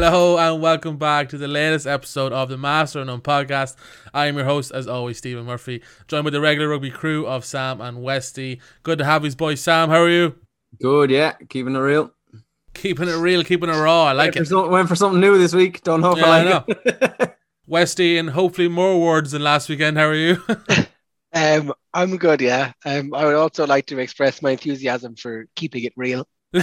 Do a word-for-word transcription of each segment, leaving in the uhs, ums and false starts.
Hello and welcome back to the latest episode of the Master Unknown podcast. I am your host, as always, Stephen Murphy, joined by the regular rugby crew of Sam and Westy. Good to have his boy Sam. How are you? Good, yeah. Keeping it real. Keeping it real, keeping it raw. I like went it. For some, went for something new this week. Don't know if yeah, I like I it. Westy, and hopefully more awards than last weekend. How are you? um, I'm good, yeah. Um, I would also like to express my enthusiasm for keeping it real. Um,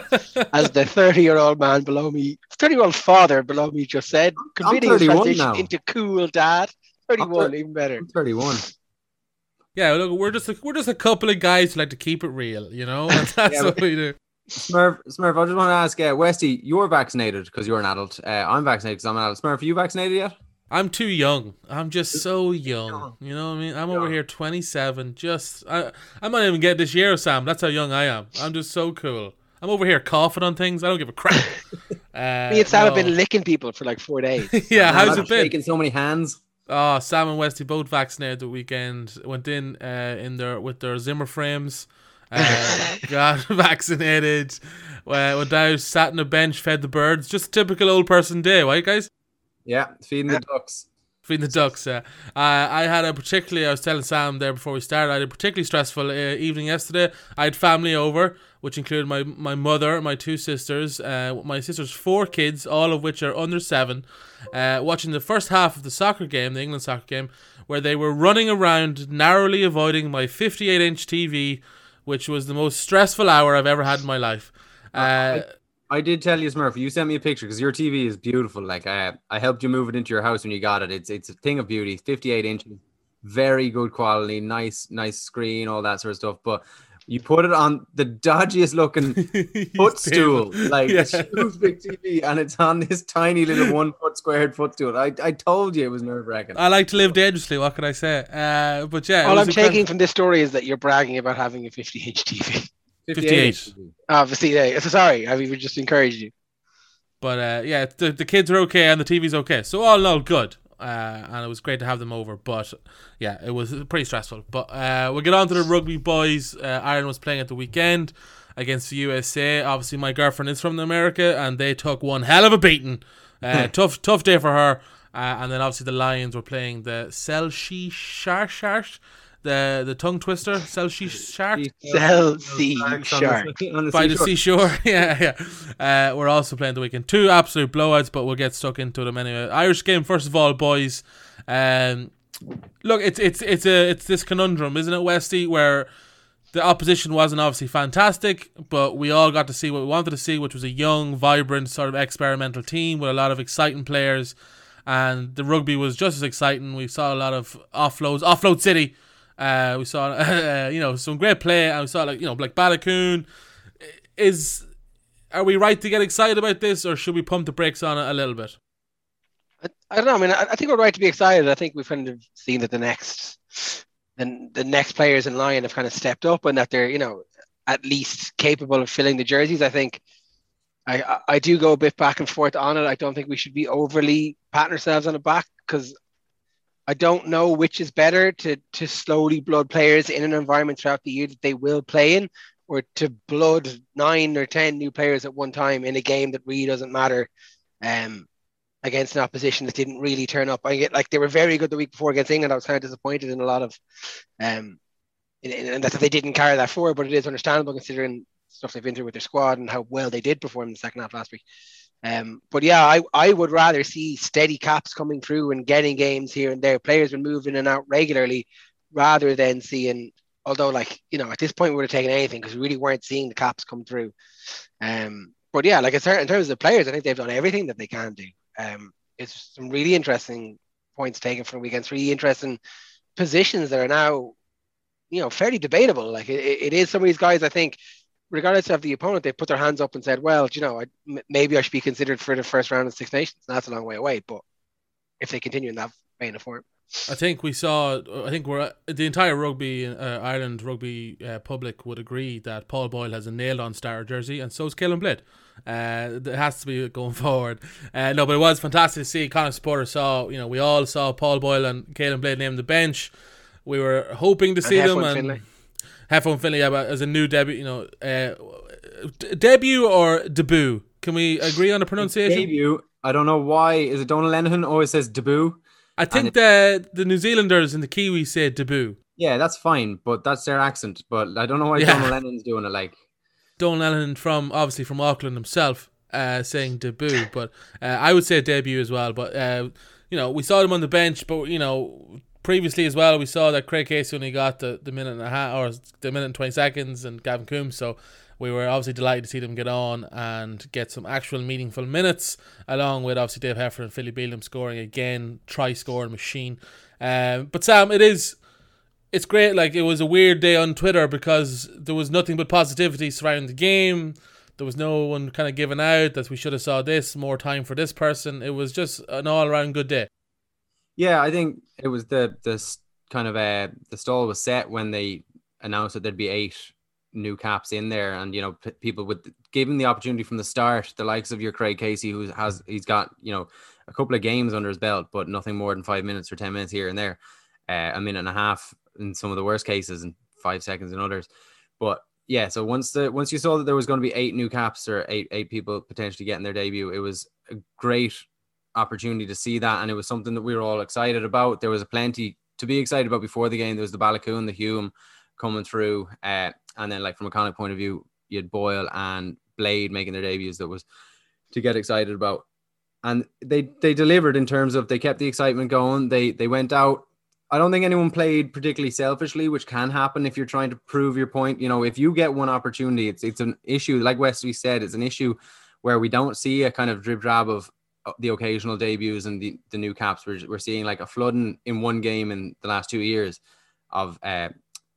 as the thirty-year-old man below me, thirty-year-old father below me just said, completing his transition now. into cool dad. thirty-one, thir- even better. I'm thirty-one. Yeah, look, we're just a, we're just a couple of guys who like to keep it real, you know. That's yeah, what we do. Smurf, Smurf, I just want to ask, uh, Westy, you're vaccinated because you're an adult. Uh, I'm vaccinated because I'm an adult. Smurf, are you vaccinated yet? I'm too young. I'm just so young. You know what I mean? I'm young. over here twenty-seven. Just I, I might even get this year, Sam. That's how young I am. I'm just so cool. I'm over here coughing on things. I don't give a crap. Uh, Me and Sam no. have been licking people for like four days. yeah, Man, how's I'm it been? Shaking so many hands. Oh, Sam and Westy both vaccinated the weekend. Went in uh, in their with their Zimmer frames. Uh, got vaccinated. Uh, went out, sat on a bench, fed the birds. Just a typical old person day, right, guys? Yeah, feeding the ducks. Feeding the ducks, yeah. Uh, I had a particularly, I was telling Sam there before we started, I had a particularly stressful uh, evening yesterday. I had family over, which included my, my mother, my two sisters, uh, my sister's four kids, all of which are under seven, uh, watching the first half of the soccer game, the England soccer game, where they were running around, narrowly avoiding my fifty-eight inch T V, which was the most stressful hour I've ever had in my life. Uh, I, I did tell you, Smurf, you sent me a picture because your T V is beautiful. Like I, I helped you move it into your house when you got it. It's it's a thing of beauty. fifty-eight inches, very good quality, nice nice screen, all that sort of stuff. But you put it on the dodgiest looking footstool, like yeah. huge big T V, and it's on this tiny little one foot squared footstool. I I told you it was nerve wracking. I like to live dangerously. What can I say? Uh, but yeah, all I'm incredible. taking from this story is that you're bragging about having a fifty inch T V. fifty-eight. Obviously, yeah. So sorry, I even just encouraged you. But uh, yeah, the the kids are okay and the T V's okay. So all in all, good. Uh, and it was great to have them over. But yeah, it was pretty stressful. But uh, we'll get on to the rugby, boys. Uh, Ireland was playing at the weekend against the U S A. Obviously, my girlfriend is from America, and they took one hell of a beating. Uh, tough, tough day for her. Uh, and then obviously the Lions were playing the Selshi Sharsh. The the tongue twister, Selshi Shark, Selshi Shark by the seashore. yeah, yeah. Uh, we're also playing the weekend. Two absolute blowouts, but we'll get stuck into them anyway. Irish game, first of all, boys. Um, look, it's it's it's a it's this conundrum, isn't it, Westy, where the opposition wasn't obviously fantastic, but we all got to see what we wanted to see, which was a young, vibrant, sort of experimental team with a lot of exciting players, and the rugby was just as exciting. We saw a lot of offloads, offload city. Uh, we saw, uh, you know, some great play, and we saw like, you know, like Balakoon. Is are we right to get excited about this, or should we pump the brakes on it a little bit? I, I don't know. I mean, I, I think we're right to be excited. I think we've kind of seen that the next, the, the next players in line have kind of stepped up, and that they're, you know, at least capable of filling the jerseys. I think I, I, I do go a bit back and forth on it. I don't think we should be overly patting ourselves on the back, because I don't know which is better, to to slowly blood players in an environment throughout the year that they will play in, or to blood nine or ten new players at one time in a game that really doesn't matter, um, against an opposition that didn't really turn up. I get like they were very good the week before against England. I was kind of disappointed in a lot of, um, in, in, in that they didn't carry that forward, but it is understandable considering stuff they've been through with their squad and how well they did perform in the second half last week. Um, but yeah, I, I would rather see steady caps coming through and getting games here and there. Players been moving in and out regularly, rather than seeing, although like, you know, at this point we would have taken anything because we really weren't seeing the caps come through. Um, but yeah, like in terms of the players, I think they've done everything that they can do. Um, it's some really interesting points taken from the weekend, really interesting positions that are now, you know, fairly debatable. Like it, it is some of these guys, I think, regardless of the opponent, they put their hands up and said, well, you know, I, m- maybe I should be considered for the first round of Six Nations. And that's a long way away, but if they continue in that vein of form. I think we saw, I think we're the entire rugby, uh, Ireland rugby uh, public would agree that Paul Boyle has a nailed on starter jersey, and so is Caelan Blade. Uh, it has to be going forward. Uh, no, but it was fantastic to see. Connacht supporters saw, you know, we all saw Paul Boyle and Caelan Blade named the bench. We were hoping to see and them. Heflin and Finlay. Heflin Finlay, yeah, but as a new debut, you know, uh, d- debut or debut? Can we agree on the pronunciation? Debut. I don't know why. Is it Donal Lenihan always says debut? I think the the New Zealanders and the Kiwis say debut. Yeah, that's fine, but that's their accent. But I don't know why Yeah. Donal Lennon's doing it like. Donal Lenihan from, obviously from Auckland himself, uh, saying debut. But uh, I would say debut as well. But, uh, you know, we saw them on the bench, but, you know, previously as well, we saw that Craig Casey only got the, the minute and a half, or the minute and twenty seconds, and Gavin Coombs. So we were obviously delighted to see them get on and get some actual meaningful minutes, along with obviously Dave Heffer and Philly Bealham scoring again, try scoring machine. Um, but Sam, it is, it's great. Like, it was a weird day on Twitter because there was nothing but positivity surrounding the game. There was no one kind of giving out that we should have saw this, more time for this person. It was just an all around good day. Yeah, I think it was the this kind of uh, the stall was set when they announced that there'd be eight new caps in there, and you know p- people would give him the opportunity from the start. The likes of your Craig Casey, who has he's got you know a couple of games under his belt, but nothing more than five minutes or ten minutes here and there, uh, a minute and a half in some of the worst cases, and five seconds in others. But yeah, so once the once you saw that there was going to be eight new caps or eight eight people potentially getting their debut, it was a great opportunity to see that, and it was something that we were all excited about. There was plenty to be excited about before the game. There was the Balakoon, the Hume coming through, uh, and then like from a Connacht point of view, you had Boyle and Blade making their debuts. That was to get excited about, and they they delivered in terms of they kept the excitement going. They they went out. I don't think anyone played particularly selfishly, which can happen if you're trying to prove your point. You know, if you get one opportunity, it's it's an issue. Like Wesley said, it's an issue where we don't see a kind of drib drab of the occasional debuts and the, the new caps. We're, we're seeing like a flooding in one game in the last two years of uh,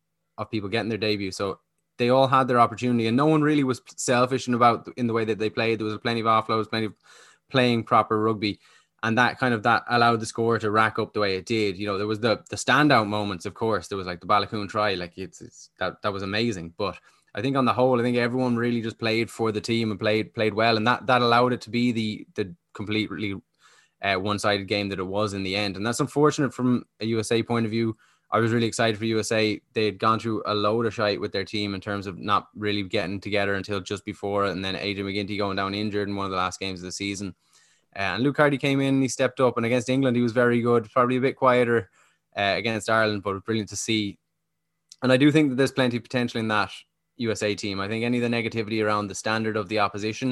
of people getting their debut. So they all had their opportunity, and no one really was selfish in about in the way that they played. There was plenty of offloads, plenty of playing proper rugby, and that kind of that allowed the score to rack up the way it did. You know, there was the the standout moments, of course. There was like the Balakoon try, like it's, it's that that was amazing. But I think on the whole, I think everyone really just played for the team and played played well, and that that allowed it to be the the completely uh, one-sided game that it was in the end. And that's unfortunate from a U S A point of view. I was really excited for U S A. They'd gone through a load of shite with their team in terms of not really getting together until just before, and then Adrian McGinty going down injured in one of the last games of the season. Uh, and Luke Hardy came in, he stepped up, and against England he was very good, probably a bit quieter uh, against Ireland, but brilliant to see. And I do think that there's plenty of potential in that U S A team. I think any of the negativity around the standard of the opposition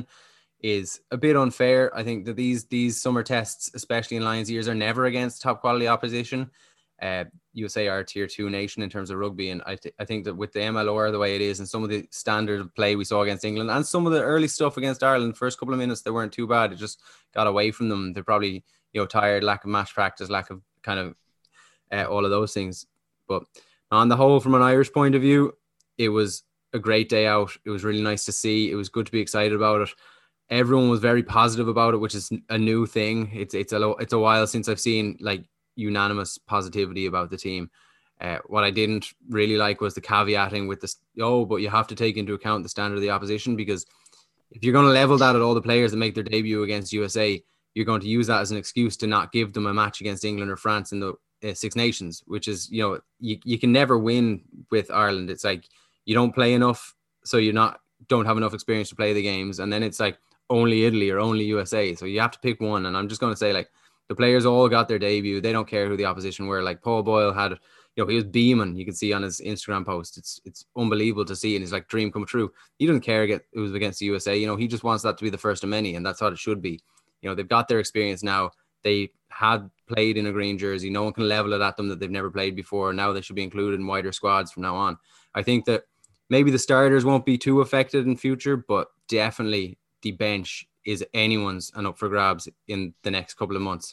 is a bit unfair. I think that these these summer tests, especially in Lions years, are never against top quality opposition. Uh, U S A are a tier two nation in terms of rugby, and I, th- I think that with the M L R the way it is, and some of the standard of play we saw against England, and some of the early stuff against Ireland, first couple of minutes they weren't too bad. It just got away from them. They're probably you know tired, lack of match practice, lack of kind of uh, all of those things. But on the whole, from an Irish point of view, it was a great day out. It was really nice to see. It was good to be excited about it. Everyone was very positive about it, which is a new thing. It's it's a it's a while since I've seen like unanimous positivity about the team. Uh, what I didn't really like was the caveating with this. Oh, but you have to take into account the standard of the opposition, because if you're going to level that at all the players that make their debut against U S A, you're going to use that as an excuse to not give them a match against England or France in the uh, Six Nations, which is you know you you can never win with Ireland. It's like you don't play enough, so you're not don't have enough experience to play the games, and then it's like only Italy or only U S A. So you have to pick one. And I'm just going to say, like, the players all got their debut. They don't care who the opposition were. Like Paul Boyle had, you know, he was beaming. You can see on his Instagram post. It's it's unbelievable to see. And it's like dream come true. He doesn't care it was against the U S A. You know, he just wants that to be the first of many. And that's how it should be. You know, they've got their experience now. They had played in a green jersey. No one can level it at them that they've never played before. Now they should be included in wider squads from now on. I think that maybe the starters won't be too affected in future, but definitely the bench is anyone's and up for grabs in the next couple of months.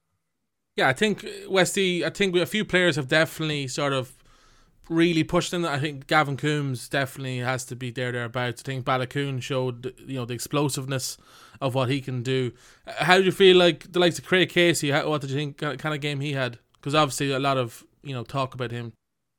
Yeah, I think, Westy, I think a few players have definitely sort of really pushed in. I think Gavin Coombs definitely has to be there, thereabouts. I think Balakoon showed, you know, the explosiveness of what he can do. How did you feel like the likes of Craig Casey? How, what did you think kind of game he had? Because obviously a lot of, you know, talk about him.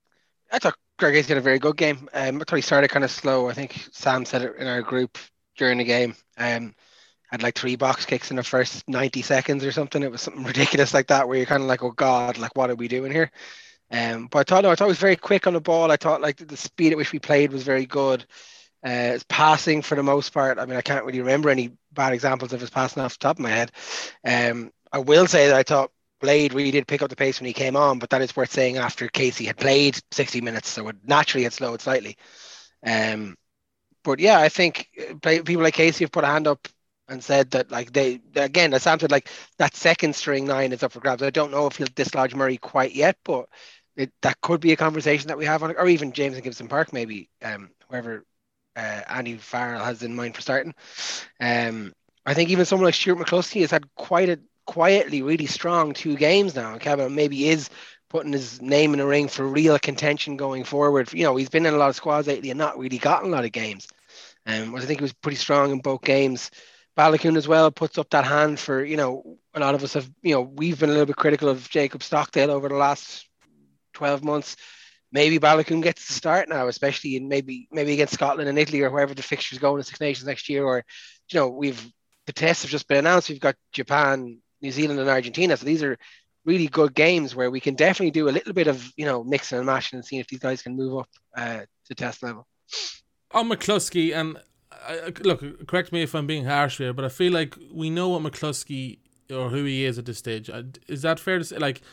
I thought Craig Casey had a very good game. Um, I thought he started kind of slow. I think Sam said it in our group during the game. Um, had like three box kicks in the first ninety seconds or something. It was something ridiculous like that, where you're kind of like, oh God, like what are we doing here? Um, but I thought, no, I thought it was very quick on the ball. I thought like the speed at which we played was very good. Uh, it's passing for the most part. I mean, I can't really remember any bad examples of his passing off the top of my head. Um, I will say that I thought Blade really did pick up the pace when he came on, but that is worth saying after Casey had played sixty minutes, so it naturally had slowed slightly. Um, but yeah, I think people like Casey have put a hand up and said that, like, they again, it sounded like that second string nine is up for grabs. I don't know if he'll dislodge Murray quite yet, but it, that could be a conversation that we have on it, or even James and Gibson Park, maybe, um, whoever uh, Andy Farrell has in mind for starting. Um, I think even someone like Stuart McCluskey has had quite a quietly really strong two games now. And Kevin maybe is putting his name in the ring for real contention going forward. You know, he's been in a lot of squads lately and not really gotten a lot of games. Um, I think he was pretty strong in both games. Balogun as well puts up that hand for, you know, a lot of us have, you know, we've been a little bit critical of Jacob Stockdale over the last twelve months. Maybe Balogun gets to start now, especially in maybe maybe against Scotland and Italy or wherever the fixture's going in Six Nations next year. Or, you know, we've the tests have just been announced. We've got Japan, New Zealand and Argentina. So these are really good games where we can definitely do a little bit of, you know, mixing and matching and seeing if these guys can move up uh, to test level. On McCluskey, and I, look, correct me if I'm being harsh here, but I feel like we know what McCluskey or who he is at this stage. Is that fair to say? Like,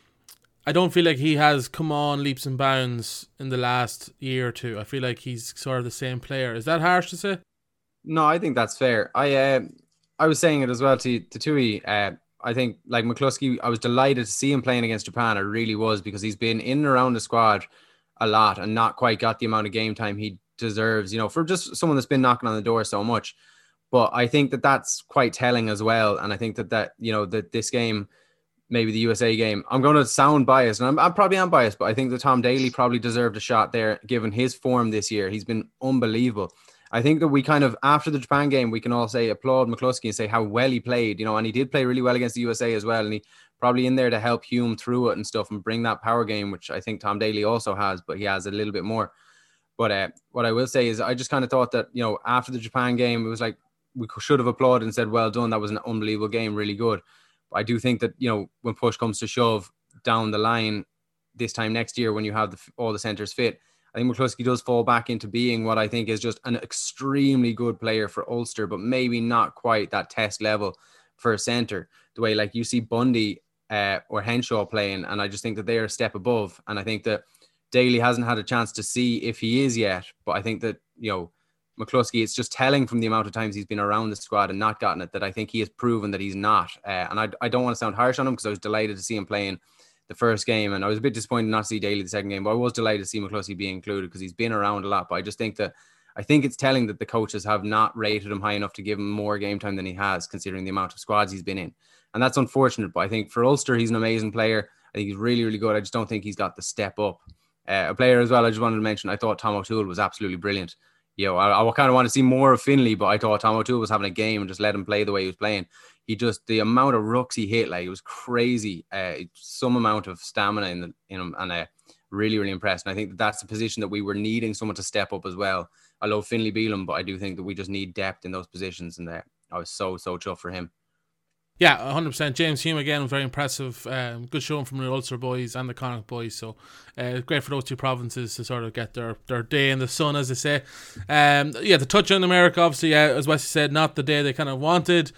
I don't feel like he has come on leaps and bounds in the last year or two. I feel like he's sort of the same player. Is that harsh to say? No, I think that's fair. I uh, I was saying it as well to to Tui. Uh, I think like McCluskey, I was delighted to see him playing against Japan. I really was, because he's been in and around the squad a lot and not quite got the amount of game time he deserves, you know, for just someone that's been knocking on the door so much. But I think that that's quite telling as well. And I think that that, you know, that this game, maybe the U S A game, I'm going to sound biased, and I'm, I probably am biased, but I think that Tom Daly probably deserved a shot there, given his form this year. He's been unbelievable. I think that we kind of, after the Japan game, we can all say, applaud McCluskey and say how well he played, you know, and he did play really well against the U S A as well. And he probably in there to help Hume through it and stuff and bring that power game, which I think Tom Daly also has, but he has a little bit more. But uh, what I will say is I just kind of thought that, you know, after the Japan game, it was like we should have applauded and said, well done. That was an unbelievable game, really good. But I do think that, you know, when push comes to shove down the line this time next year, when you have the, all the centres fit, I think McCluskey does fall back into being what I think is just an extremely good player for Ulster, but maybe not quite that test level for a centre. The way like you see Bundy uh, or Henshaw playing, and I just think that they are a step above. And I think that Daly hasn't had a chance to see if he is yet, but I think that, you know, McCluskey, it's just telling from the amount of times he's been around the squad and not gotten it, that I think he has proven that he's not. Uh, and I, I don't want to sound harsh on him, because I was delighted to see him playing the first game, and I was a bit disappointed not to see Daly the second game, but I was delighted to see McCluskey be included because he's been around a lot. But I just think that I think it's telling that the coaches have not rated him high enough to give him more game time than he has, considering the amount of squads he's been in. And that's unfortunate, but I think for Ulster, he's an amazing player. I think he's really, really good. I just don't think he's got the step up. Uh, a player as well, I just wanted to mention, I thought Tom O'Toole was absolutely brilliant. You know, I, I kind of want to see more of Finlay, but I thought Tom O'Toole was having a game and just let him play the way he was playing. He just, the amount of rucks he hit, like, it was crazy. Uh, some amount of stamina in, the, in him, and uh, really, really impressed. And I think that that's the position that we were needing someone to step up as well. I love Finlay Beelum, but I do think that we just need depth in those positions, and uh, I was so, so chuffed for him. Yeah, one hundred percent. James Hume, again, very impressive. Um, good showing from the Ulster boys and the Connacht boys. So uh, great for those two provinces to sort of get their, their day in the sun, as they say. Um, yeah, the touch on America, obviously, uh, as Wesley said, not the day they kind of wanted.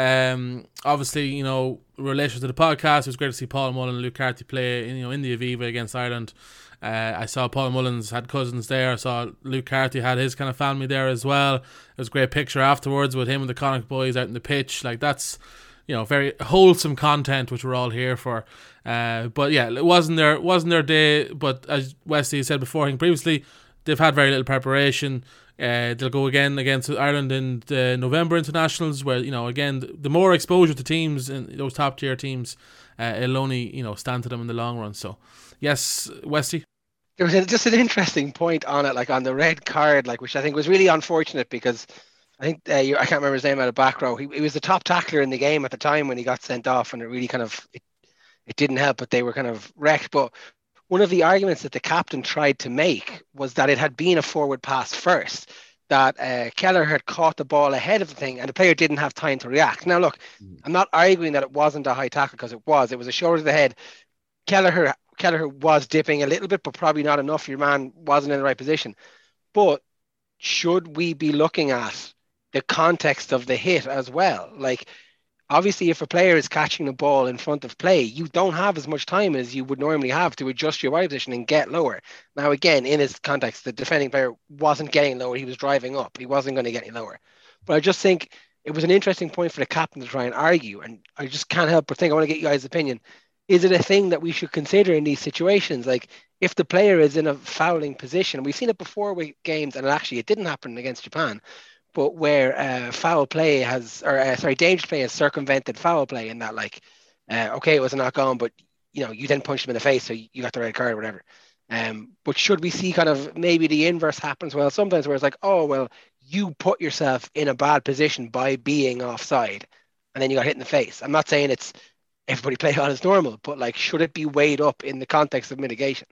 Um, obviously, you know, in relation to the podcast, it was great to see Paul Mullen and Luke Carty play, you know, in the Aviva against Ireland. Uh, I saw Paul Mullins had cousins there. I saw Luke Carty had his kind of family there as well. It was a great picture afterwards with him and the Connacht boys out in the pitch. Like, that's, you know, very wholesome content, which we're all here for. Uh, but yeah, it wasn't their wasn't their day. But as Wesley said before, I think previously, they've had very little preparation. Uh, they'll go again against Ireland in the November internationals, where, you know, again, the, the more exposure to teams and those top tier teams, uh, it'll only, you know, stand to them in the long run. So yes, Wesley. There was a, just an interesting point on it, like on the red card, like, which I think was really unfortunate, because I think uh, you, I can't remember his name out of back row. He, he was the top tackler in the game at the time when he got sent off, and it really kind of it, it didn't help, but they were kind of wrecked. But one of the arguments that the captain tried to make was that it had been a forward pass first, that uh, Keller had caught the ball ahead of the thing, and the player didn't have time to react. Now, look, mm. I'm not arguing that it wasn't a high tackle, because it was. It was a shoulder to the head. Kelleher Kelleher was dipping a little bit, but probably not enough. Your man wasn't in the right position. But should we be looking at the context of the hit as well. Like, obviously, if a player is catching the ball in front of play, you don't have as much time as you would normally have to adjust your body position and get lower. Now, again, in his context, the defending player wasn't getting lower. He was driving up. He wasn't going to get any lower. But I just think it was an interesting point for the captain to try and argue. And I just can't help but think, I want to get you guys' opinion. Is it a thing that we should consider in these situations? Like, if the player is in a fouling position, we've seen it before with games, and actually it didn't happen against Japan, but where uh, foul play has, or uh, sorry, dangerous play has circumvented foul play in that, like, uh, okay, it was a knock on, but, you know, you then punched him in the face, so you got the red card or whatever. Um, but should we see kind of maybe the inverse happens? Well, sometimes where it's like, oh, well, you put yourself in a bad position by being offside, and then you got hit in the face. I'm not saying it's everybody play on as normal, but like, should it be weighed up in the context of mitigation?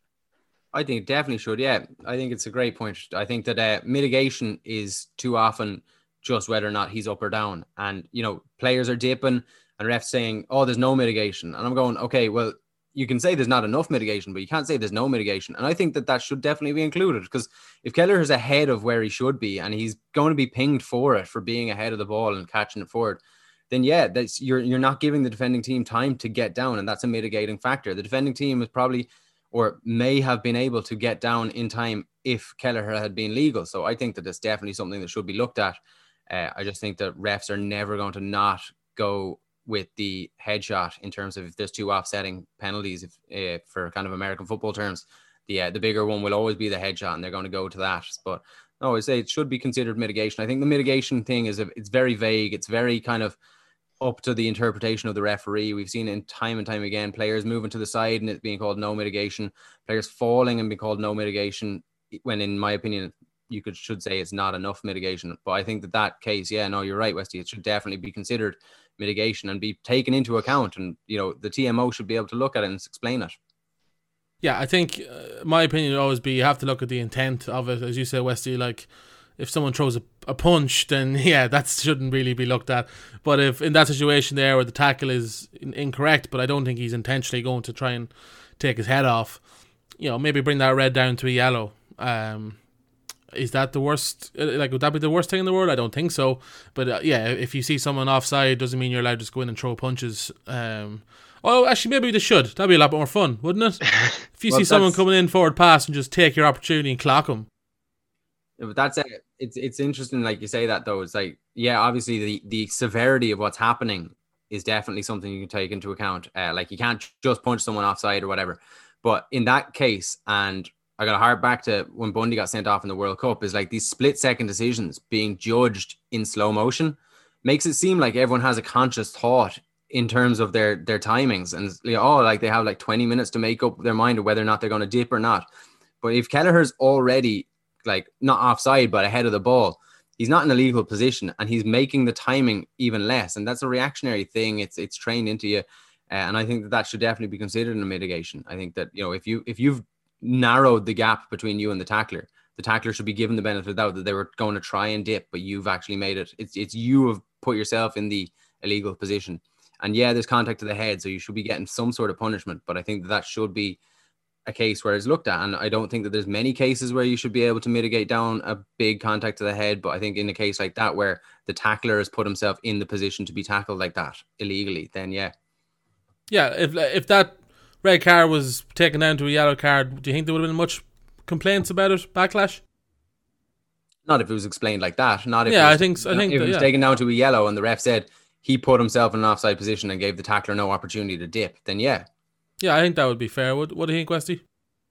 I think it definitely should. Yeah, I think it's a great point. I think that uh, mitigation is too often just whether or not he's up or down. And, you know, players are dipping and refs saying, oh, there's no mitigation. And I'm going, okay, well, you can say there's not enough mitigation, but you can't say there's no mitigation. And I think that that should definitely be included, because if Kelleher is ahead of where he should be and he's going to be pinged for it, for being ahead of the ball and catching it forward, then yeah, that's you're you're not giving the defending team time to get down. And that's a mitigating factor. The defending team is probably, or may have been able to get down in time if Kelleher had been legal. So I think that it's definitely something that should be looked at. Uh, I just think that refs are never going to not go with the headshot in terms of if there's two offsetting penalties, if uh, for kind of American football terms, the uh, the bigger one will always be the headshot, and they're going to go to that. But no, I say it should be considered mitigation. I think the mitigation thing is, a, it's very vague. It's very kind of up to the interpretation of the referee. We've seen it time and time again, players moving to the side and it being called no mitigation, players falling and being called no mitigation, when in my opinion, you could should say it's not enough mitigation. But I think that that case, yeah, no, you're right, Westy, it should definitely be considered mitigation and be taken into account. And, you know, the T M O should be able to look at it and explain it. Yeah, I think uh, my opinion would always be you have to look at the intent of it. As you say, Westy, like, if someone throws a, a punch, then yeah, that shouldn't really be looked at. But if in that situation there where the tackle is in, incorrect, but I don't think he's intentionally going to try and take his head off, you know, maybe bring that red down to a yellow. Um, is that the worst? Like, would that be the worst thing in the world? I don't think so. But uh, yeah, if you see someone offside, doesn't mean you're allowed to just go in and throw punches. Um, oh, actually, maybe they should. That'd be a lot more fun, wouldn't it? If you well, see someone coming in forward pass and just take your opportunity and clock them. Yeah, but that's it. It's it's interesting, like you say that though. It's like, yeah, obviously the, the severity of what's happening is definitely something you can take into account. Uh, like, you can't just punch someone offside or whatever. But in that case, and I got to hark back to when Bundy got sent off in the World Cup, is like these split second decisions being judged in slow motion makes it seem like everyone has a conscious thought in terms of their their timings, and you know, oh, like they have like twenty minutes to make up their mind of whether or not they're going to dip or not. But if Kelleher's already like not offside but ahead of the ball, he's not in a legal position and he's making the timing even less, and that's a reactionary thing. It's it's trained into you, uh, and I think that that should definitely be considered in a mitigation. I think that, you know, if you if you've narrowed the gap between you and the tackler, the tackler should be given the benefit of the doubt that they were going to try and dip, but you've actually made it. It's it's you have put yourself in the illegal position. And yeah, there's contact to the head, so you should be getting some sort of punishment. But I think that that should be a case where it's looked at. And I don't think that there's many cases where you should be able to mitigate down a big contact to the head. But I think in a case like that, where the tackler has put himself in the position to be tackled like that illegally, then yeah. Yeah, if if that red card was taken down to a yellow card, do you think there would have been much complaints about it, backlash? Not if it was explained like that. Not if yeah, it was, I think so. I think if that, it was yeah. taken down to a yellow and the ref said he put himself in an offside position and gave the tackler no opportunity to dip, then yeah. Yeah, I think that would be fair. What, what do you think, Westy?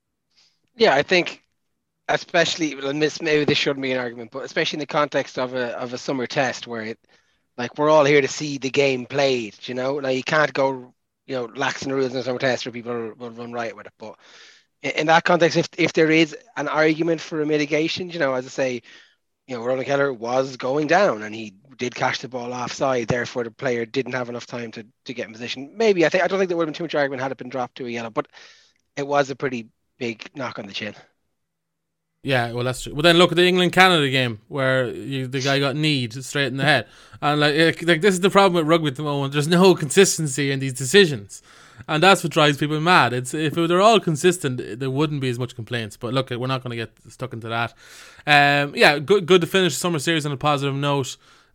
Yeah, I think, especially, maybe this shouldn't be an argument, but especially in the context of a of a summer test where it, like, we're all here to see the game played, you know? Like, you can't go, you know, lax in the rules in a summer test where people will, will run riot with it. But in, in that context, if if there is an argument for a mitigation, you know, as I say, you know, Ronan Kelleher was going down and he did catch the ball offside. Therefore, the player didn't have enough time to, to get in position. Maybe I think I don't think there would have been too much argument had it been dropped to a yellow, but it was a pretty big knock on the chin. Yeah, well, that's true. But then look at the England-Canada game where you, the guy got kneed straight in the head, and like like this is the problem with rugby at the moment. There's no consistency in these decisions, and that's what drives people mad. It's if they're all consistent, there wouldn't be as much complaints. But look, we're not going to get stuck into that. Um, yeah, good good to finish the summer series on a positive note.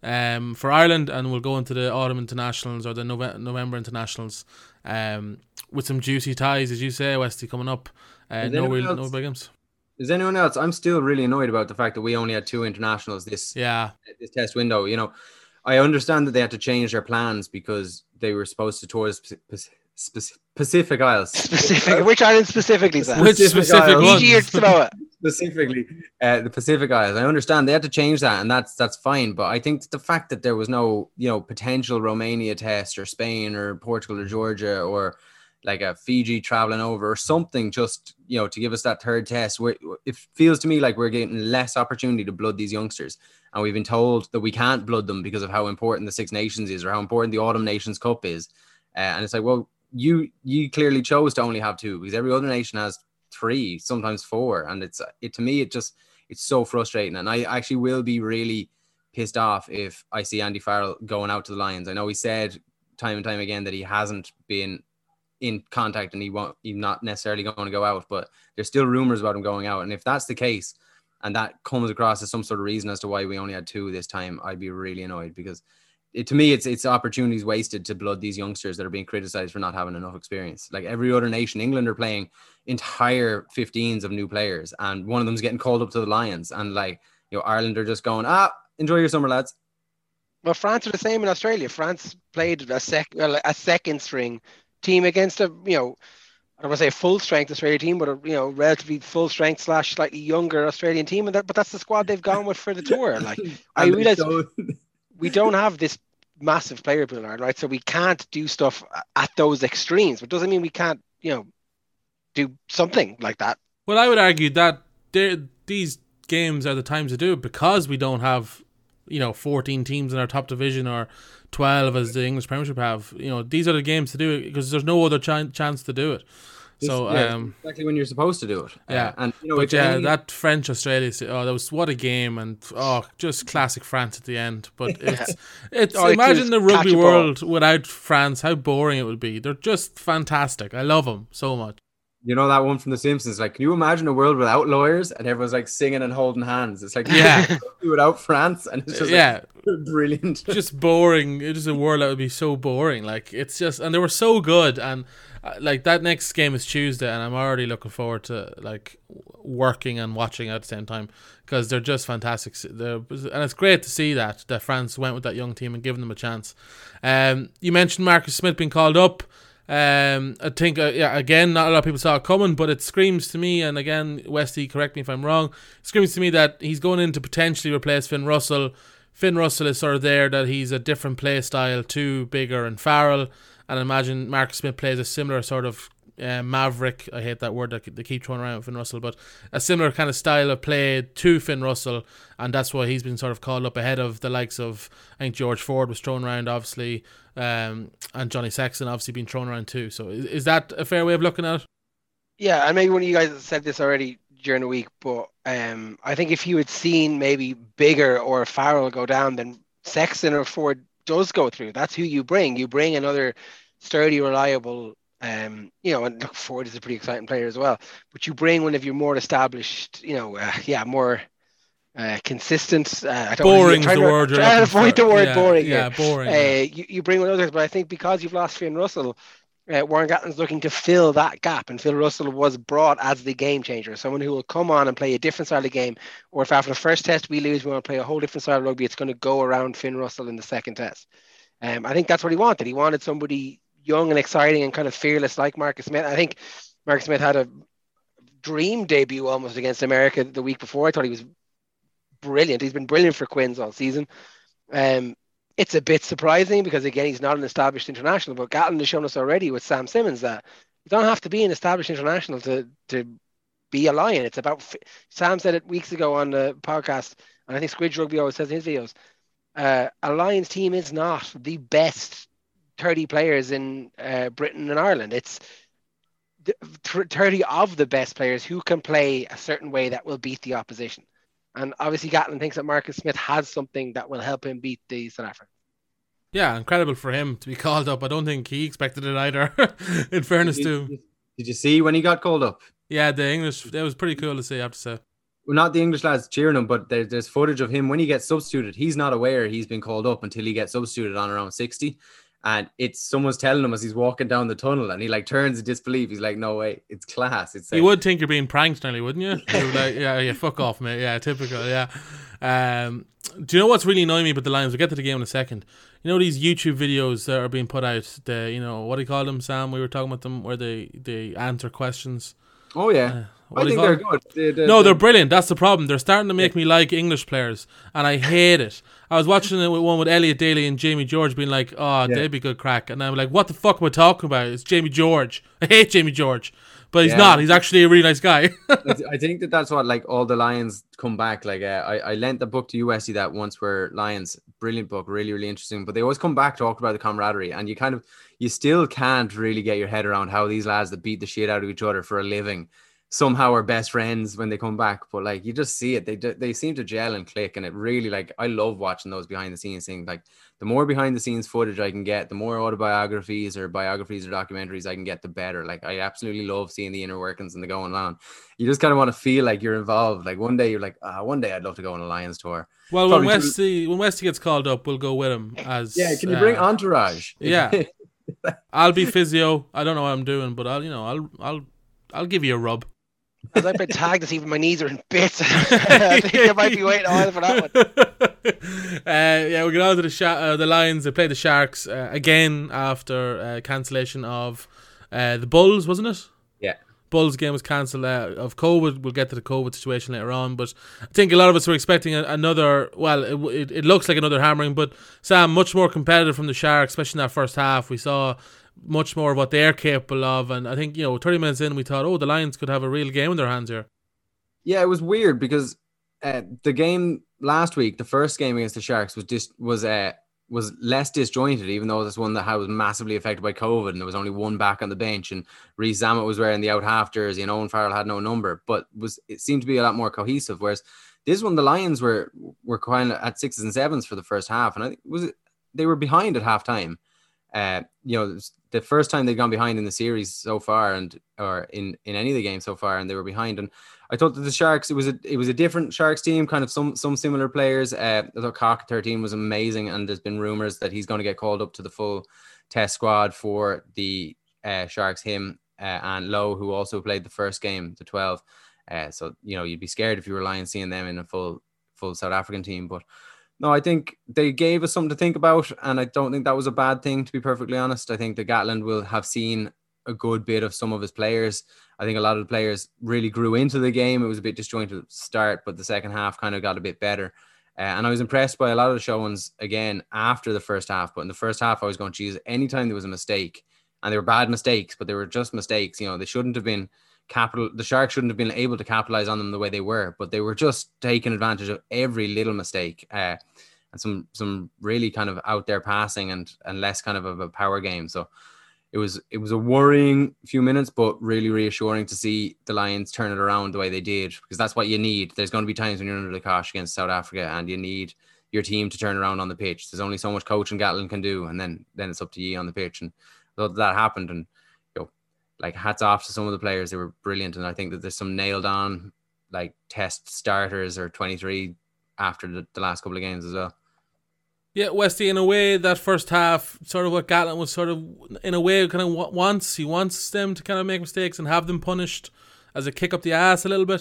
um, for Ireland, and we'll go into the autumn internationals or the Nove- November internationals um, with some juicy ties, as you say, Westy, coming up. Uh, no real, else, no big games. Is anyone else? I'm still really annoyed about the fact that we only had two internationals this yeah this test window. You know, I understand that they had to change their plans because they were supposed to tour Pacific, Pacific Isles. Specific, which island specifically? That? Which specific ones? Easier to throw it. Specifically, uh, the Pacific Isles. I understand they had to change that, and that's that's fine. But I think the fact that there was no, you know, potential Romania test or Spain or Portugal or Georgia or like a Fiji traveling over or something, just, you know, to give us that third test, where it feels to me like we're getting less opportunity to blood these youngsters. And we've been told that we can't blood them because of how important the Six Nations is or how important the Autumn Nations Cup is. Uh, and it's like, well, you you clearly chose to only have two because every other nation has three, sometimes four. And it's it to me, it just it's so frustrating. And I actually will be really pissed off if I see Andy Farrell going out to the Lions. I know he said time and time again that he hasn't been in contact and he won't, he's not necessarily going to go out, but there's still rumors about him going out. And if that's the case, and that comes across as some sort of reason as to why we only had two this time, I'd be really annoyed because it, to me, it's it's opportunities wasted to blood these youngsters that are being criticized for not having enough experience. Like every other nation, England are playing entire fifteens of new players, and one of them's getting called up to the Lions, and like, you know, Ireland are just going, ah, enjoy your summer, lads. Well, France are the same in Australia. France played a sec well, a second string team against a, you know, I don't want to say a full strength Australian team, but a, you know, relatively full strength slash slightly younger Australian team, and that, but that's the squad they've gone with for the tour. Like I realize so... we don't have this massive player pool, right? So we can't do stuff at those extremes, but doesn't mean we can't, you know, do something like that. Well, I would argue that these games are the times to do it because we don't have, you know, fourteen teams in our top division or twelve as the English Premiership have. You know, these are the games to do it because there's no other ch- chance to do it. So yeah, um, exactly when you're supposed to do it. Yeah, uh, and you know, but yeah, any... that French Australia, oh, that was what a game, and oh, just classic France at the end. But it's it's oh, imagine the rugby world ball. without France, how boring it would be. They're just fantastic. I love them so much. You know that one from The Simpsons? Like, can you imagine a world without lawyers and everyone's like singing and holding hands? It's like, yeah, without France, and it's just yeah, like, brilliant. Just boring. It is a world that would be so boring. Like it's just, and they were so good, and uh, like that next game is Tuesday, and I'm already looking forward to like working and watching at the same time because they're just fantastic. They're, and it's great to see that that France went with that young team and giving them a chance. Um, you mentioned Marcus Smith being called up. Um, I think uh, yeah, again, not a lot of people saw it coming, but it screams to me, and again, Westy, correct me if I'm wrong, it screams to me that he's going in to potentially replace Finn Russell. Finn Russell is sort of there that he's a different play style to Bigger and Farrell, and I imagine Marcus Smith plays a similar sort of uh, maverick, I hate that word that they keep throwing around with Finn Russell, but a similar kind of style of play to Finn Russell, and that's why he's been sort of called up ahead of the likes of, I think George Ford was thrown around obviously, um, and Johnny Sexton obviously being thrown around too. So is, is that a fair way of looking at it? Yeah, and maybe one of you guys said this already during the week, but um, I think if you had seen maybe Bigger or Farrell go down, then Sexton or Ford does go through. That's who you bring. You bring another sturdy, reliable, um, you know, and look, Ford is a pretty exciting player as well. But you bring one of your more established, you know, uh, yeah, more uh, consistent. Uh, I don't boring is the to, word. Trying to avoid the word yeah, boring. Yeah, here. boring. Uh, yeah. you, you bring one others, but I think because you've lost Finn Russell, Uh, Warren Gatland's looking to fill that gap, and Phil Russell was brought as the game changer, someone who will come on and play a different style of game. Or if after the first test we lose, we want to play a whole different style of rugby, it's going to go around Finn Russell in the second test. Um, I think that's what he wanted. He wanted somebody young and exciting and kind of fearless like Marcus Smith. I think Marcus Smith had a dream debut almost against America the week before. I thought he was brilliant. He's been brilliant for Quins all season. Um, It's a bit surprising because, again, he's not an established international, but Gatland has shown us already with Sam Simmons that you don't have to be an established international to to be a Lion. It's about, Sam said it weeks ago on the podcast, and I think Squidge Rugby always says in his videos, uh, a Lions team is not the best thirty players in uh, Britain and Ireland. It's thirty of the best players who can play a certain way that will beat the opposition. And obviously Gatland thinks that Marcus Smith has something that will help him beat the South Africans. Yeah, incredible for him to be called up. I don't think he expected it either, in fairness did you, to him. Did you see when he got called up? Yeah, the English, that was pretty cool to see, I have to say. well, not the English lads cheering him, but there, there's footage of him when he gets substituted. He's not aware he's been called up until he gets substituted on around sixty. And it's someone's telling him as he's walking down the tunnel, and he like turns in disbelief. He's like, "No way, it's class." It's like, you would think you're being pranked, nearly, wouldn't you? You're like, yeah, yeah, fuck off, mate. Yeah, typical. Yeah. Um, do you know what's really annoying me about the Lions? We'll get to the game in a second. You know these YouTube videos that are being put out. The you know what do you call them, Sam? We were talking about them where they they answer questions. Oh yeah. Uh, I think they're good. The, the, no, the, they're brilliant. That's the problem. They're starting to make me like English players, and I hate it. I was watching it with one with Elliot Daly and Jamie George being like, oh, yeah. they'd be good crack. And I'm like, what the fuck am I talking about? It's Jamie George. I hate Jamie George. But he's yeah. not. He's actually a really nice guy. I think that that's what, like, all the Lions come back. Like, uh, I, I lent the book to U S C that once where Lions, brilliant book, really, really interesting. But they always come back, talk about the camaraderie. And you kind of, you still can't really get your head around how these lads that beat the shit out of each other for a living somehow are best friends when they come back. But like, you just see it, they they seem to gel and click, and it really, like, I love watching those behind the scenes things. Like, the more behind the scenes footage I can get, the more autobiographies or biographies or documentaries I can get, the better. Like, I absolutely love seeing the inner workings and the going on. You just kind of want to feel like you're involved. Like, one day you're like, ah, one day I'd love to go on a Lions tour. Well, Probably when Westy when Westy gets called up, we'll go with him as yeah. Can you bring uh, entourage? Yeah, I'll be physio. I don't know what I'm doing, but I'll you know I'll I'll I'll give you a rub. As I've been tagged this evening, my knees are in bits. I think I might be waiting a while for that one. Uh, yeah, we get on to the Sh- uh, the Lions. They play the Sharks uh, again after uh, cancellation of uh, the Bulls, wasn't it? Yeah. Bulls game was cancelled uh, of COVID. We'll get to the COVID situation later on, but I think a lot of us were expecting a, another. Well, it, it, it looks like another hammering, but Sam, much more competitive from the Sharks, especially in that first half. We saw much more of what they're capable of, and I think, you know, thirty minutes in we thought, oh, the Lions could have a real game in their hands here. Yeah, it was weird because uh, the game last week, the first game against the Sharks was just was uh, was less disjointed, even though this one that was massively affected by COVID, and there was only one back on the bench, and Reece Zammit was wearing the out half jersey, and Owen Farrell had no number, but was it seemed to be a lot more cohesive. Whereas this one, the Lions were were kind of at sixes and sevens for the first half, and I think it was they were behind at halftime. Uh, you know, the first time they'd gone behind in the series so far, and or in, in any of the games so far, and they were behind. And I thought that the Sharks, it was a it was a different Sharks team, kind of some some similar players. Uh, I thought Cock thirteen was amazing, and there's been rumors that he's going to get called up to the full test squad for the uh, Sharks. Him uh, and Lowe, who also played the first game, the twelve. Uh, so you know, you'd be scared if you were lying seeing them in a full full South African team, but. No, I think they gave us something to think about, and I don't think that was a bad thing, to be perfectly honest. I think that Gatland will have seen a good bit of some of his players. I think a lot of the players really grew into the game. It was a bit disjointed at the start, but the second half kind of got a bit better. Uh, and I was impressed by a lot of the showings, again, after the first half. But in the first half, I was going, geez, anytime there was a mistake, and they were bad mistakes, but they were just mistakes, you know, they shouldn't have been capital. The Sharks shouldn't have been able to capitalize on them the way they were, but they were just taking advantage of every little mistake, uh, and some some really kind of out there passing and and less kind of, of a power game. So it was it was a worrying few minutes, but really reassuring to see the Lions turn it around the way they did, because that's what you need. There's going to be times when you're under the cosh against South Africa, and you need your team to turn around on the pitch. There's only so much coaching Gatland can do, and then then it's up to you on the pitch. And so that happened, and like, hats off to some of the players. They were brilliant. And I think that there's some nailed on, like, test starters or twenty-three after the, the last couple of games as well. Yeah, Westy, in a way, that first half, sort of what Gatland was sort of, in a way, kind of wants. He wants them to kind of make mistakes and have them punished as a kick up the ass a little bit.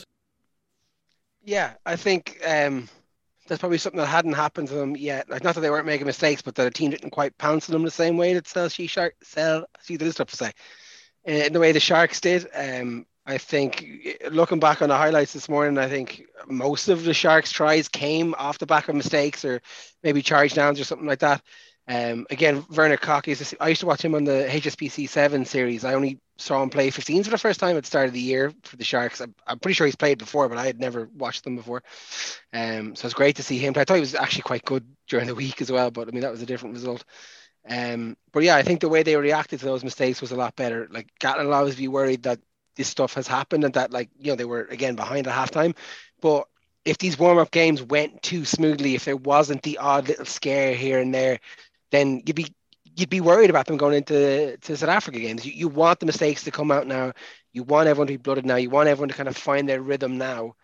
Yeah, I think um, that's probably something that hadn't happened to them yet. Like, not that they weren't making mistakes, but that the team didn't quite pounce on them the same way that Cell She Shark, Cell, see, there's stuff to say. In the way the Sharks did. um, I think, looking back on the highlights this morning, I think most of the Sharks' tries came off the back of mistakes or maybe charge downs or something like that. Um, again, Werner Koch, is, I used to watch him on the H S B C seven series. I only saw him play fifteens for the first time at the start of the year for the Sharks. I'm, I'm pretty sure he's played before, but I had never watched them before. Um, so it's great to see him play. I thought he was actually quite good during the week as well, but I mean, that was a different result. Um, but yeah, I think the way they reacted to those mistakes was a lot better. Like, Gatland will always be worried that this stuff has happened and that, like, you know, they were again behind at halftime. But if these warm-up games went too smoothly, if there wasn't the odd little scare here and there, then you'd be you'd be worried about them going into to South Africa games. You, you want the mistakes to come out now. You want everyone to be blooded now. You want everyone to kind of find their rhythm now.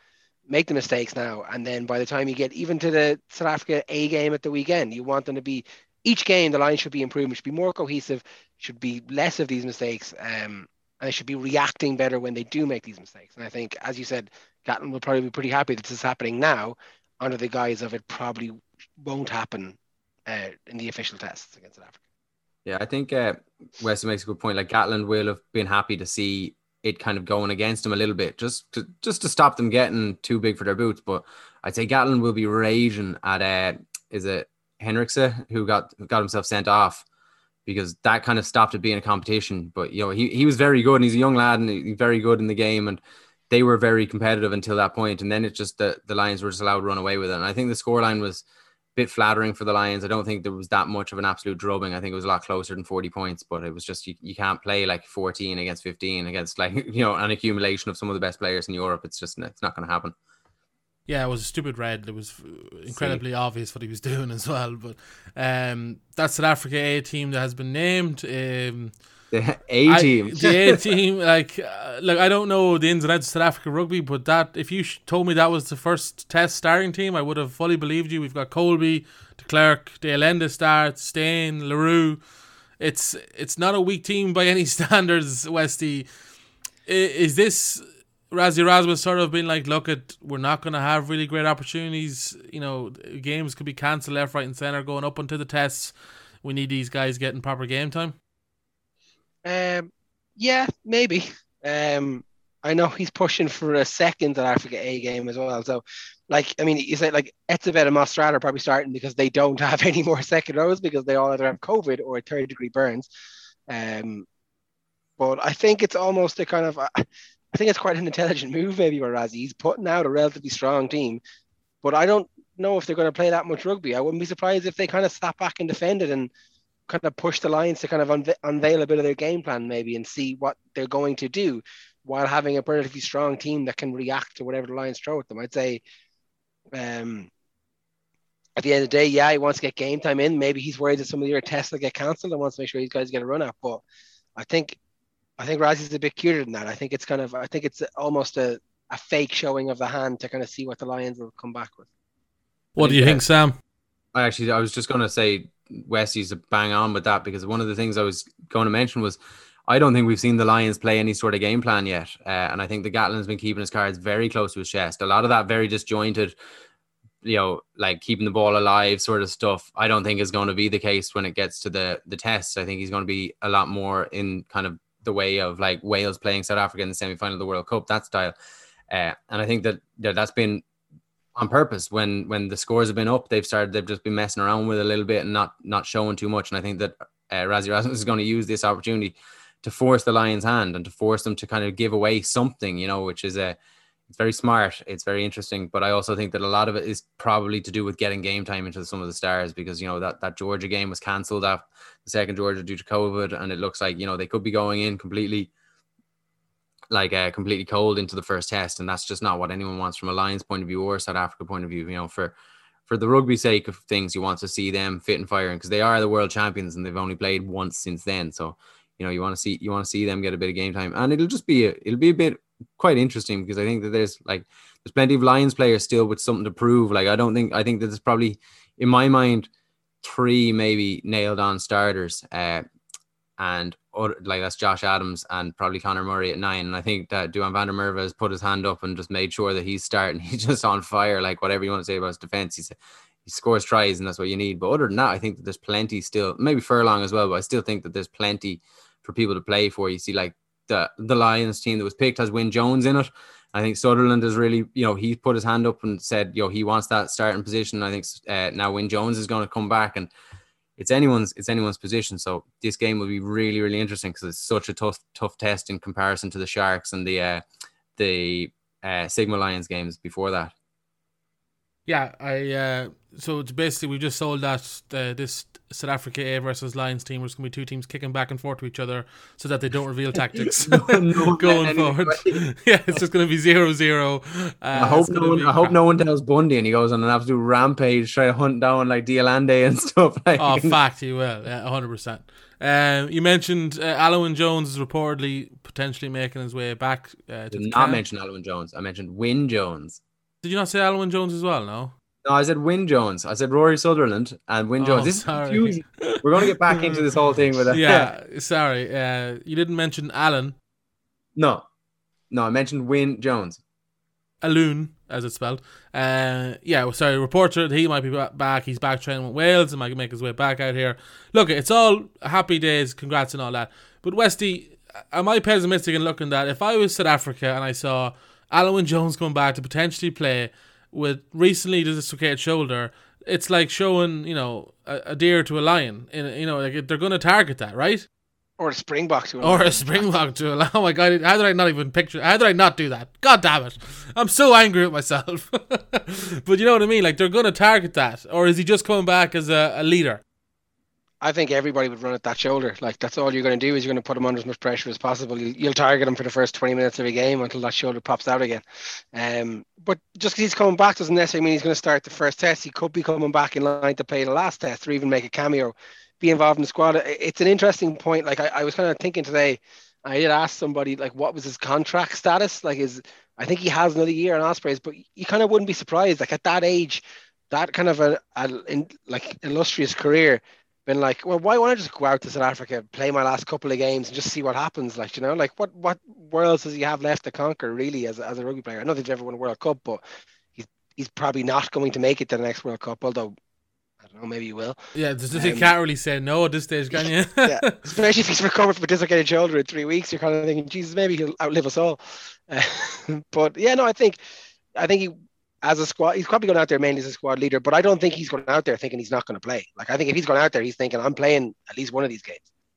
make the mistakes now, and then by the time you get even to the South Africa A game at the weekend, you want them to be each game the line should be improved, should be more cohesive, should be less of these mistakes, um, and they should be reacting better when they do make these mistakes. And I think, as you said, Gatland will probably be pretty happy that this is happening now, under the guise of it probably won't happen uh, in the official tests against South Africa. Yeah, I think uh, Wesley makes a good point. Like Gatland will have been happy to see it kind of going against them a little bit, just to just to stop them getting too big for their boots. But I'd say Gatland will be raging at uh, is it Henrikse who got got himself sent off, because that kind of stopped it being a competition. But you know, he he was very good, and he's a young lad, and he's very good in the game, and they were very competitive until that point, and then it's just the the Lions were just allowed to run away with it. And I think the scoreline was bit flattering for the Lions. I don't think there was that much of an absolute drubbing. I think it was a lot closer than forty points, but it was just, you, you can't play like fourteen against fifteen against, like, you know, an accumulation of some of the best players in Europe. It's just, it's not going to happen. Yeah, it was a stupid red. It was incredibly See. obvious what he was doing as well. But um, that South Africa A team that has been named. Um, The A team. I, the A team, like, uh, like I don't know the ins and outs of South Africa rugby, but that if you sh- told me that was the first test starting team, I would have fully believed you. We've got Colby, De Klerk, De Allende starts, Stain, Leroux. It's it's not a weak team by any standards, Westy. Is this Rassie Erasmus sort of been like, look, at we're not going to have really great opportunities. You know, games could be cancelled left, right, and centre going up into the tests. We need these guys getting proper game time. Um, yeah, maybe. Um, I know he's pushing for a second South Africa A game as well. So, like, I mean, you say like Etzebeth and Mostrad are probably starting because they don't have any more second rows because they all either have COVID or third degree burns. Um, but I think it's almost a kind of, I think it's quite an intelligent move maybe by Rassie. He's putting out a relatively strong team, but I don't know if they're going to play that much rugby. I wouldn't be surprised if they kind of sat back and defended and kind of push the Lions to kind of unve- unveil a bit of their game plan maybe and see what they're going to do while having a relatively strong team that can react to whatever the Lions throw at them. I'd say um, at the end of the day, yeah, he wants to get game time in. Maybe he's worried that some of your tests will get cancelled and wants to make sure these guys get a run out. But I think I think Rassie's a bit cuter than that. I think it's kind of I think it's almost a, a fake showing of the hand to kind of see what the Lions will come back with. What do you think, Sam? I actually I was just going to say Westy's bang on with that, because one of the things I was going to mention was I don't think we've seen the Lions play any sort of game plan yet, uh, and I think the Gatland's been keeping his cards very close to his chest. A lot of that very disjointed, you know, like keeping the ball alive sort of stuff, I don't think is going to be the case when it gets to the the tests. I think he's going to be a lot more in kind of the way of like Wales playing South Africa in the semi-final of the World Cup, that style, uh, and I think that, that that's been on purpose. When when the scores have been up, they've started they've just been messing around with it a little bit and not not showing too much. And I think that uh, Rassie Erasmus is going to use this opportunity to force the Lions' hand and to force them to kind of give away something, you know, which is a it's very smart, it's very interesting. But I also think that a lot of it is probably to do with getting game time into some of the stars, because you know that that Georgia game was cancelled after the second Georgia due to COVID, and it looks like, you know, they could be going in completely like uh, completely cold into the first test, and that's just not what anyone wants from a Lions point of view or South Africa point of view. You know, for for the rugby sake of things, you want to see them fit and firing, because they are the world champions and they've only played once since then. So, you know, you want to see you want to see them get a bit of game time, and it'll just be a, it'll be a bit quite interesting, because I think that there's like there's plenty of Lions players still with something to prove. Like I don't think I think that there's probably in my mind three maybe nailed on starters. Uh, And other, like that's Josh Adams and probably Conor Murray at nine. And I think that Duhan van der Merwe has put his hand up and just made sure that he's starting. He's just on fire. Like whatever you want to say about his defense, he's, he scores tries and that's what you need. But other than that, I think that there's plenty still, maybe Furlong as well, but I still think that there's plenty for people to play for. You see, like the the Lions team that was picked has Wyn Jones in it. I think Sutherland is really, you know, he put his hand up and said, you know, he wants that starting position. I think uh, now Wyn Jones is going to come back, and it's anyone's it's anyone's position. So this game will be really, really interesting, because it's such a tough tough test in comparison to the Sharks and the uh, the uh, Sigma Lions games before that. Yeah, I uh, so it's basically we just sold that uh, this South Africa A versus Lions team, where it's going to be two teams kicking back and forth to each other so that they don't reveal tactics no, no, going forward. Yeah, it's just going to be zero zero. Uh, I hope no one. I hope no one tells Bundy and he goes on an absolute rampage, try to hunt down like De Allende and stuff. Like. Oh, fact, he will. Yeah, one hundred percent. Um, you mentioned uh, Alun Jones is reportedly potentially making his way back. Uh, to I did the not camp. mention Alun Jones. I mentioned Wyn Jones. Did you not say Alan Jones as well? No. No, I said Wyn Jones. I said Rory Sutherland and Wyn Jones. Oh, This is sorry. confusing. We're going to get back into this whole thing with that. Yeah, sorry. Uh, you didn't mention Alan. No. No, I mentioned Wyn Jones. Aloon, as it's spelled. Uh, yeah, well, sorry, reporter, he might be back. He's back training with Wales and might make his way back out here. Look, it's all happy days, congrats and all that. But Westy, am I pessimistic in looking that if I was South Africa and I saw Alan Wyn Jones coming back to potentially play with recently dislocated shoulder, it's like showing, you know, a, a deer to a lion. In, you know, like they're going to target that, right? Or a springbok to a Or a springbok to a lion. Oh my God, how did I not even picture, how did I not do that? God damn it. I'm so angry at myself. But you know what I mean? Like they're going to target that. Or is he just coming back as a, a leader? I think everybody would run at that shoulder. Like that's all you're going to do is you're going to put him under as much pressure as possible. You'll, you'll target him for the first twenty minutes of a game until that shoulder pops out again. Um, but just because he's coming back doesn't necessarily mean he's going to start the first test. He could be coming back in line to play the last test or even make a cameo, be involved in the squad. It's an interesting point. Like I, I was kind of thinking today, I did ask somebody like what was his contract status. Like is I think he has another year on Ospreys, but you kind of wouldn't be surprised. Like at that age, that kind of a, a in, like illustrious career. Been like, well, why won't I just go out to South Africa, play my last couple of games, and just see what happens? Like, you know, like what what worlds does he have left to conquer, really, as a, as a rugby player? I know he's ever won a World Cup, but he's he's probably not going to make it to the next World Cup. Although, I don't know, maybe he will. Yeah, just um, you Um, can't really say no at this stage, can you? yeah, especially if he's recovered from a dislocated shoulder in three weeks, you're kind of thinking, Jesus, maybe he'll outlive us all. Uh, but yeah, no, I think I think he. As a squad, he's probably going out there mainly as a squad leader, but I don't think he's going out there thinking he's not going to play. Like, I think if he's going out there, he's thinking, I'm playing at least one of these games.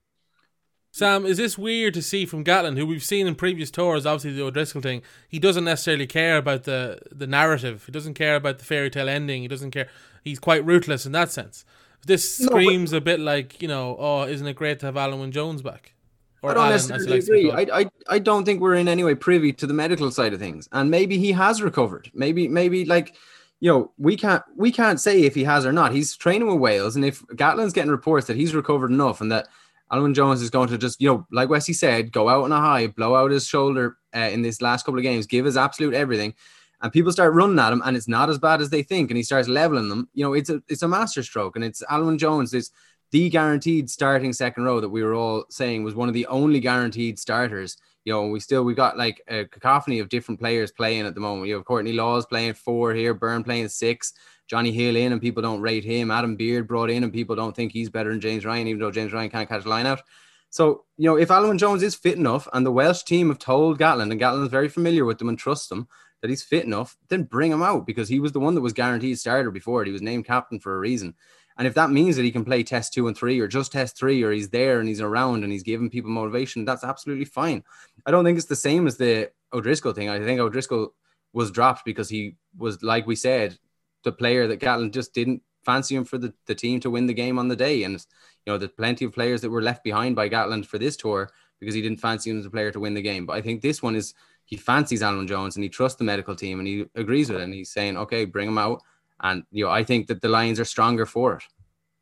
Sam, is this weird to see from Gatland, who we've seen in previous tours, obviously the O'Driscoll thing, he doesn't necessarily care about the, the narrative. He doesn't care about the fairy tale ending. He doesn't care. He's quite ruthless in that sense. This No, screams but- a bit like, you know, oh, isn't it great to have Alan Wyn Jones back? Or I don't Alan, as he necessarily likes to be agree. called. I, I I don't think we're in any way privy to the medical side of things, and maybe he has recovered. Maybe maybe like you know we can't we can't say if he has or not. He's training with Wales, and if Gatland's getting reports that he's recovered enough and that Alan Wyn Jones is going to just you know like Wesley said, go out on a high, blow out his shoulder uh, in this last couple of games, give his absolute everything, and people start running at him, and it's not as bad as they think, and he starts leveling them. You know, it's a it's a masterstroke, and it's Alan Wyn Jones is the guaranteed starting second row that we were all saying was one of the only guaranteed starters. You know, we still, we got like a cacophony of different players playing at the moment. You have Courtney Laws playing four here, Byrne playing six, Johnny Hill in and people don't rate him, Adam Beard brought in and people don't think he's better than James Ryan, even though James Ryan can't catch a line out. So, you know, if Alan Wyn Jones is fit enough and the Welsh team have told Gatland, and Gatland's very familiar with them and trusts them, that he's fit enough, then bring him out because he was the one that was guaranteed starter before. He was named captain for a reason. And if that means that he can play test two and three or just test three, or he's there and he's around and he's giving people motivation, that's absolutely fine. I don't think it's the same as the O'Driscoll thing. I think O'Driscoll was dropped because he was, like we said, the player that Gatland just didn't fancy him for the, the team to win the game on the day. And, you know, there's plenty of players that were left behind by Gatland for this tour because he didn't fancy him as a player to win the game. But I think this one is, he fancies Alan Jones and he trusts the medical team and he agrees with it. And he's saying, okay, bring him out. And, you know, I think that the Lions are stronger for it.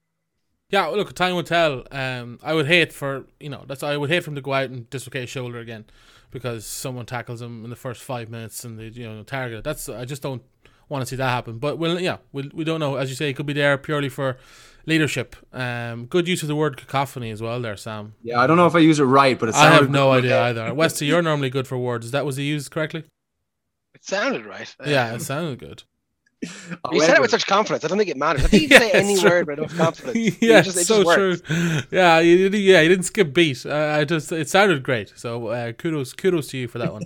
Yeah, well, look, time will tell. Um, I would hate for, you know, that's I would hate for him to go out and dislocate his shoulder again because someone tackles him in the first five minutes and they, you know, target it. That's I just don't want to see that happen. But well, yeah, we we don't know. As you say, he could be there purely for leadership. Um, good use of the word cacophony as well, there, Sam. Yeah, I don't know if I use it right, but it I have sounded no good. idea either. Westy, you're normally good for words. Is that was he used correctly? It sounded right. Yeah, Um, it sounded good. you said it with such confidence. I don't think it matters. I think you can Yeah, say any it's true. word with enough confidence. Yeah, It just- it it's so just true. works. Yeah, you did. Yeah, you didn't skip beat. Uh, I just it sounded great. So uh, kudos, kudos to you for that one.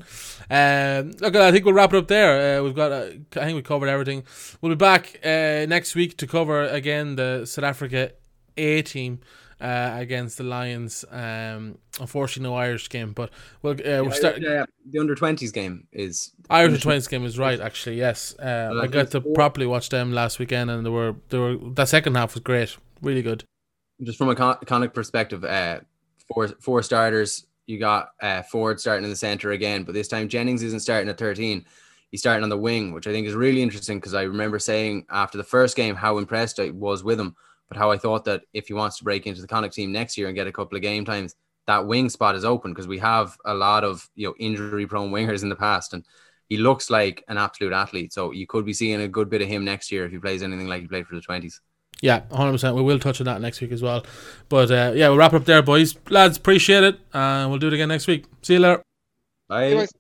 um, look, I think we'll wrap it up there. Uh, we've got. Uh, I think we covered everything. We'll be back uh, next week to cover again the South Africa A team. Uh, against the Lions. Um, unfortunately, no Irish game, but well, uh, we're starting. Yeah, the under twenties game is Irish under twenties game is right, actually. Yes, uh, Well, I I got think to four- properly watch them last weekend, and they were they were that second half was great, really good. just from a con- Connacht perspective. Uh, four four starters. You got uh, Ford starting in the center again, but this time Jennings isn't starting at thirteen. He's starting on the wing, which I think is really interesting because I remember saying after the first game how impressed I was with him, but how I thought that if he wants to break into the Connacht team next year and get a couple of game times, that wing spot is open because we have a lot of you know injury prone wingers in the past, and he looks like an absolute athlete. So you could be seeing a good bit of him next year if he plays anything like he played for the twenties. Yeah, one hundred percent. We will touch on that next week as well. But uh, yeah, we'll wrap it up there, boys. Lads, appreciate it. And we'll do it again next week. See you later. Bye.